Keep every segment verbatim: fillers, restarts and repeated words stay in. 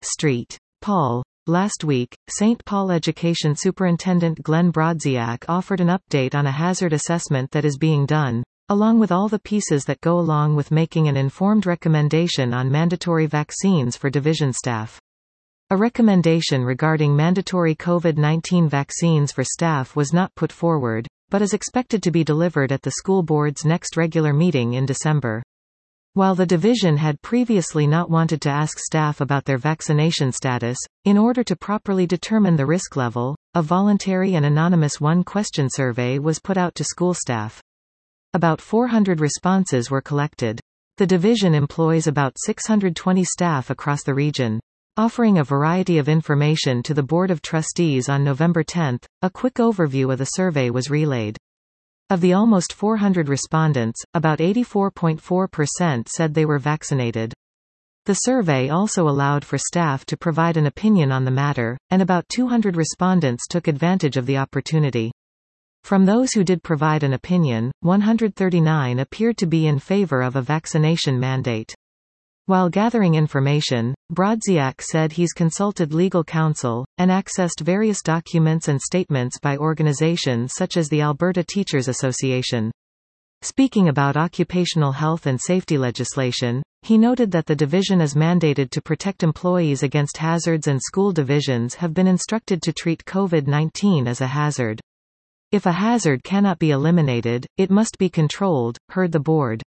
Street. Paul. Last week, Saint Paul Education Superintendent Glenn Brodziak offered an update on a hazard assessment that is being done, along with all the pieces that go along with making an informed recommendation on mandatory vaccines for division staff. A recommendation regarding mandatory COVID nineteen vaccines for staff was not put forward, but is expected to be delivered at the school board's next regular meeting in December. While the division had previously not wanted to ask staff about their vaccination status, in order to properly determine the risk level, a voluntary and anonymous one-question survey was put out to school staff. About four hundred responses were collected. The division employs about six hundred twenty staff across the region. Offering a variety of information to the Board of Trustees on November tenth, a quick overview of the survey was relayed. Of the almost four hundred respondents, about eighty-four point four percent said they were vaccinated. The survey also allowed for staff to provide an opinion on the matter, and about two hundred respondents took advantage of the opportunity. From those who did provide an opinion, one hundred thirty-nine appeared to be in favor of a vaccination mandate. While gathering information, Brodziak said he's consulted legal counsel, and accessed various documents and statements by organizations such as the Alberta Teachers Association. Speaking about occupational health and safety legislation, he noted that the division is mandated to protect employees against hazards and school divisions have been instructed to treat COVID nineteen as a hazard. If a hazard cannot be eliminated, it must be controlled, heard the board.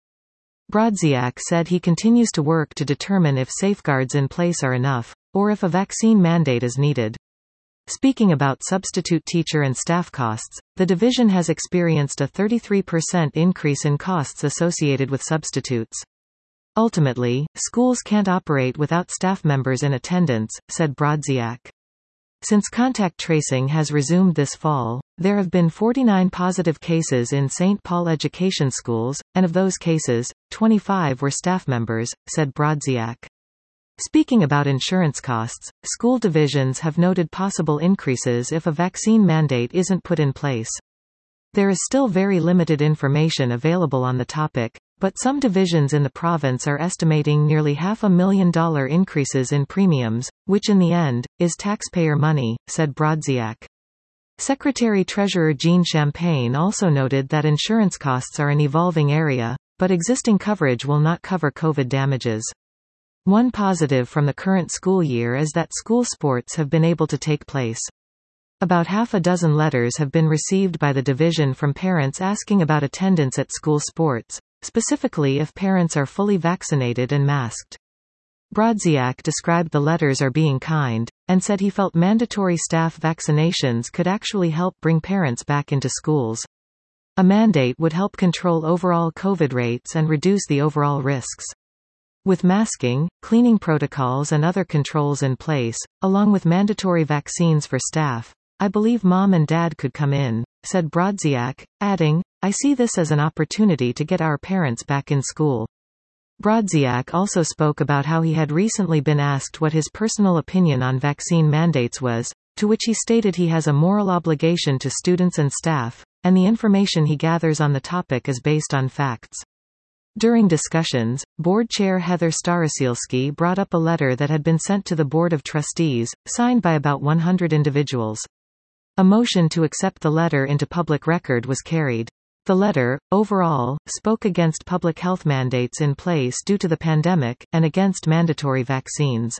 Brodziak said he continues to work to determine if safeguards in place are enough, or if a vaccine mandate is needed. Speaking about substitute teacher and staff costs, the division has experienced a thirty-three percent increase in costs associated with substitutes. Ultimately, schools can't operate without staff members in attendance, said Brodziak. Since contact tracing has resumed this fall, there have been forty-nine positive cases in Saint Paul Education schools, and of those cases, twenty-five were staff members, said Brodziak. Speaking about insurance costs, school divisions have noted possible increases if a vaccine mandate isn't put in place. There is still very limited information available on the topic, but some divisions in the province are estimating nearly half a million dollar increases in premiums, which in the end, is taxpayer money, said Brodziak. Secretary-Treasurer Jean Champagne also noted that insurance costs are an evolving area, but existing coverage will not cover COVID damages. One positive from the current school year is that school sports have been able to take place. About half a dozen letters have been received by the division from parents asking about attendance at school sports, specifically if parents are fully vaccinated and masked. Brodziak described the letters are being kind, and said he felt mandatory staff vaccinations could actually help bring parents back into schools. A mandate would help control overall COVID rates and reduce the overall risks. With masking, cleaning protocols and other controls in place, along with mandatory vaccines for staff, I believe mom and dad could come in, said Brodziak, adding, I see this as an opportunity to get our parents back in school. Brodziak also spoke about how he had recently been asked what his personal opinion on vaccine mandates was, to which he stated he has a moral obligation to students and staff, and the information he gathers on the topic is based on facts. During discussions, Board Chair Heather Starosielski brought up a letter that had been sent to the Board of Trustees, signed by about one hundred individuals. A motion to accept the letter into public record was carried. The letter, overall, spoke against public health mandates in place due to the pandemic, and against mandatory vaccines.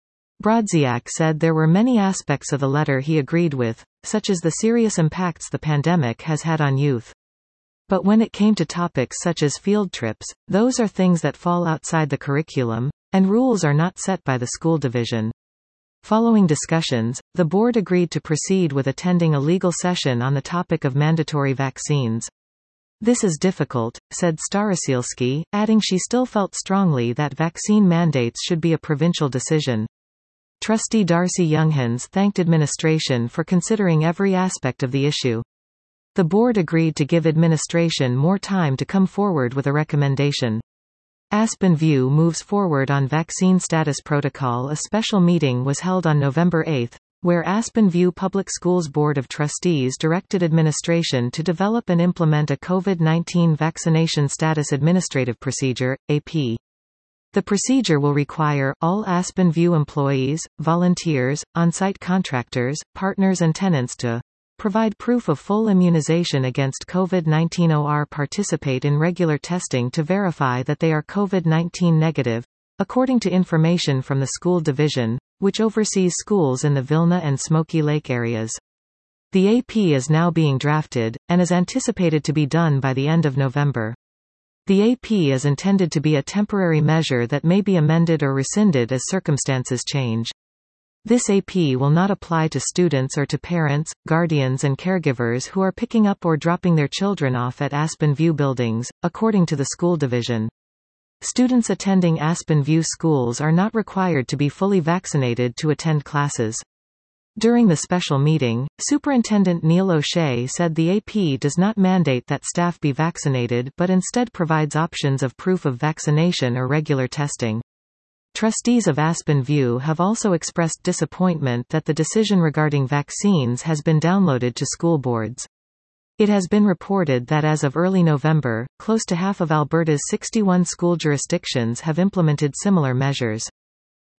Brodziak said there were many aspects of the letter he agreed with, such as the serious impacts the pandemic has had on youth. But when it came to topics such as field trips, those are things that fall outside the curriculum, and rules are not set by the school division. Following discussions, the board agreed to proceed with attending a legal session on the topic of mandatory vaccines. This is difficult, said Starosielski, adding she still felt strongly that vaccine mandates should be a provincial decision. Trustee Darcy Younghans thanked administration for considering every aspect of the issue. The board agreed to give administration more time to come forward with a recommendation. Aspen View moves forward on vaccine status protocol. A special meeting was held on November eighth, where Aspen View Public Schools Board of Trustees directed administration to develop and implement a COVID nineteen vaccination status administrative procedure, A P. The procedure will require all Aspen View employees, volunteers, on-site contractors, partners and tenants to provide proof of full immunization against COVID nineteen or participate in regular testing to verify that they are COVID nineteen negative, according to information from the school division, which oversees schools in the Vilna and Smoky Lake areas. The A P is now being drafted, and is anticipated to be done by the end of November. The A P is intended to be a temporary measure that may be amended or rescinded as circumstances change. This A P will not apply to students or to parents, guardians and caregivers who are picking up or dropping their children off at Aspen View buildings, according to the school division. Students attending Aspen View schools are not required to be fully vaccinated to attend classes. During the special meeting, Superintendent Neil O'Shea said the A P does not mandate that staff be vaccinated but instead provides options of proof of vaccination or regular testing. Trustees of Aspen View have also expressed disappointment that the decision regarding vaccines has been downloaded to school boards. It has been reported that as of early November, close to half of Alberta's sixty-one school jurisdictions have implemented similar measures.